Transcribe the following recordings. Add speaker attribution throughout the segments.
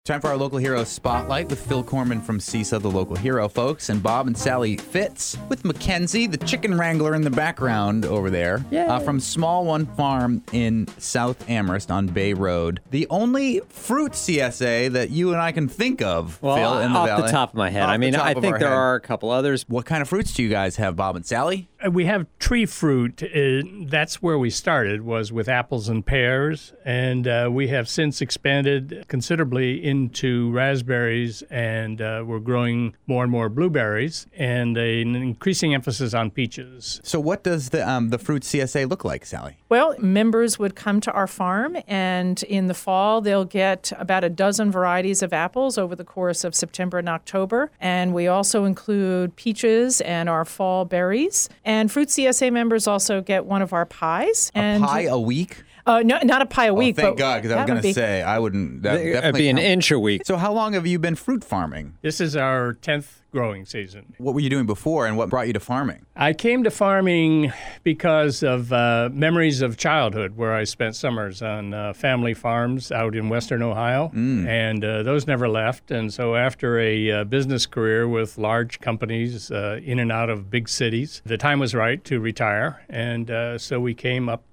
Speaker 1: Time for our Local Hero Spotlight with Phil Corman from CISA, the local hero, folks, and Bob and Sally Fitz with Mackenzie, the chicken wrangler in the background over there, from Small One Farm in South Amherst on Bay Road. The only fruit CSA that you and I can think of, Phil, in the
Speaker 2: off
Speaker 1: valley.
Speaker 2: the top of my head. I mean, I think there are a couple others.
Speaker 1: What kind of fruits do you guys have, Bob and Sally?
Speaker 3: We have tree fruit. That's where we started, was with apples and pears. And we have since expanded considerably into raspberries, and we're growing more and more blueberries, and an increasing emphasis on peaches.
Speaker 1: So what does the fruit CSA look like, Sally?
Speaker 4: Well, members would come to our farm, and in the fall, they'll get about a dozen varieties of apples over the course of September and October. And we also include peaches and our fall berries. And fruit CSA members also get one of our pies.
Speaker 1: A pie a week?
Speaker 4: No, not a pie a week.
Speaker 1: Thank God, because I was going to say, I wouldn't.
Speaker 2: It'd be an inch a week.
Speaker 1: So how long have you been fruit farming?
Speaker 3: This is our 10th growing season.
Speaker 1: What were you doing before, and what brought you to farming?
Speaker 3: I came to farming because of memories of childhood, where I spent summers on family farms out in western Ohio, and those never left. And so after a business career with large companies in and out of big cities, the time was right to retire, and so we came up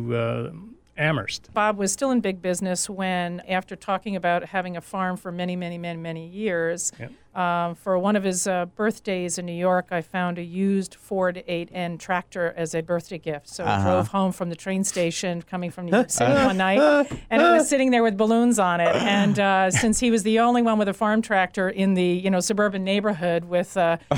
Speaker 3: to Amherst.
Speaker 4: Bob was still in big business when, after talking about having a farm for many years, for one of his birthdays in New York, I found a used Ford 8N tractor as a birthday gift. So I drove home from the train station coming from New York City one night, and it was sitting there with balloons on it. And since he was the only one with a farm tractor in the suburban neighborhood with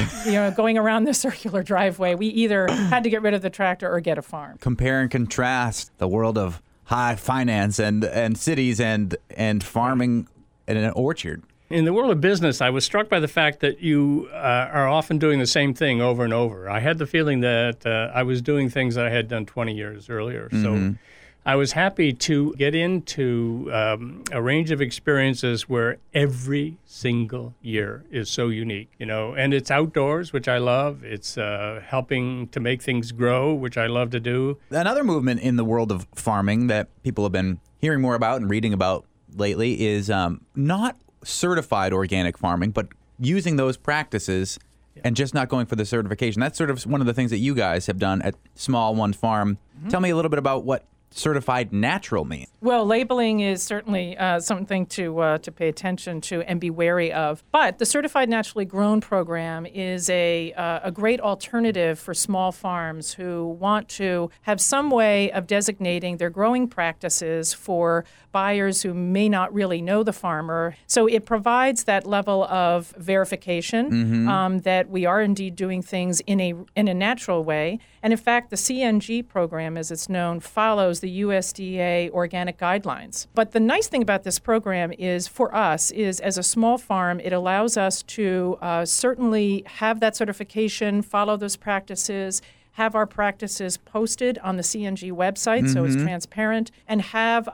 Speaker 4: going around the circular driveway, we either had to get rid of the tractor or get a farm.
Speaker 1: Compare and contrast the world of high finance and cities and farming in an orchard.
Speaker 3: In the world of business, I was struck by the fact that you are often doing the same thing over and over. I had the feeling that I was doing things that I had done 20 years earlier. So I was happy to get into a range of experiences where every single year is so unique, and it's outdoors, which I love. It's helping to make things grow, which I love to do.
Speaker 1: Another movement in the world of farming that people have been hearing more about and reading about lately is not certified organic farming, but using those practices and just not going for the certification. That's sort of one of the things that you guys have done at Small One Farm. Tell me a little bit about what certified natural means.
Speaker 4: Well, labeling is certainly something to pay attention to and be wary of. But the Certified Naturally Grown program is a great alternative for small farms who want to have some way of designating their growing practices for buyers who may not really know the farmer. So it provides that level of verification that we are indeed doing things in a natural way. And in fact, the CNG program, as it's known, follows the USDA organic guidelines. But the nice thing about this program is, for us, is as a small farm, it allows us to certainly have that certification, follow those practices, have our practices posted on the CNG website so it's transparent, and have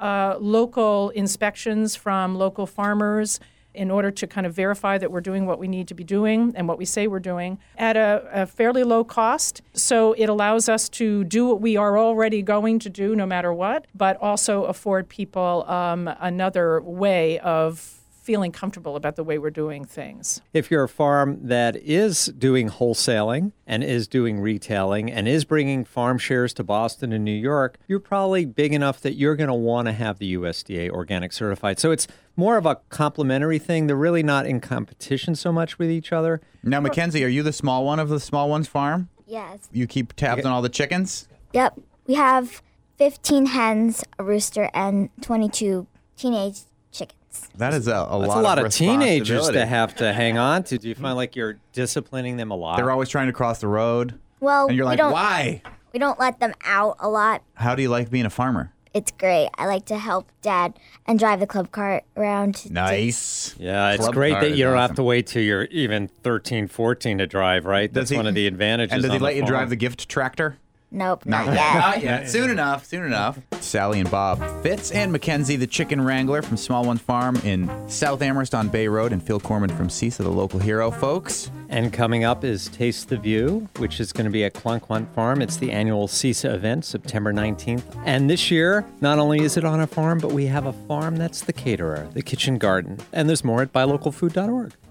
Speaker 4: local inspections from local farmers in order to kind of verify that we're doing what we need to be doing and what we say we're doing at a fairly low cost. So it allows us to do what we are already going to do no matter what, but also afford people another way of feeling comfortable about the way we're doing things.
Speaker 2: If you're a farm that is doing wholesaling and is doing retailing and is bringing farm shares to Boston and New York, you're probably big enough that you're going to want to have the USDA organic certified. So it's more of a complementary thing. They're really not in competition so much with each other.
Speaker 1: Now, Mackenzie, are you the small one of the Small Ones farm?
Speaker 5: Yes.
Speaker 1: You keep tabs on all the chickens?
Speaker 5: Yep. We have 15 hens, a rooster, and 22 teenage chickens.
Speaker 1: That is a lot.
Speaker 2: That's a lot of teenagers
Speaker 1: responsibility
Speaker 2: to have to hang on to. Do you find like you're disciplining them a lot?
Speaker 1: They're always trying to cross the road.
Speaker 5: Well,
Speaker 1: and you're like, why?
Speaker 5: We don't let them out a lot.
Speaker 1: How do you like being a farmer?
Speaker 5: It's great. I like to help Dad and drive the club cart around.
Speaker 1: Nice.
Speaker 2: Yeah, it's
Speaker 1: Club
Speaker 2: great
Speaker 1: car
Speaker 2: that
Speaker 1: is
Speaker 2: you don't have
Speaker 1: awesome.
Speaker 2: to wait till you're even 13, 14 to drive, right? That's one of the advantages.
Speaker 1: And does he
Speaker 2: on
Speaker 1: let
Speaker 2: the
Speaker 1: you
Speaker 2: farm.
Speaker 1: drive the gift tractor?
Speaker 5: Nope, not yet.
Speaker 1: Not yet. Soon enough. Soon enough. Sally and Bob Fitz and Mackenzie, the chicken wrangler from Small One Farm in South Amherst on Bay Road, and Phil Corman from CISA, the local hero, folks.
Speaker 2: And coming up is Taste the View, which is going to be at Clunkwant Farm. It's the annual CISA event, September 19th. And this year, not only is it on a farm, but we have a farm that's the caterer, the kitchen garden. And there's more at buylocalfood.org.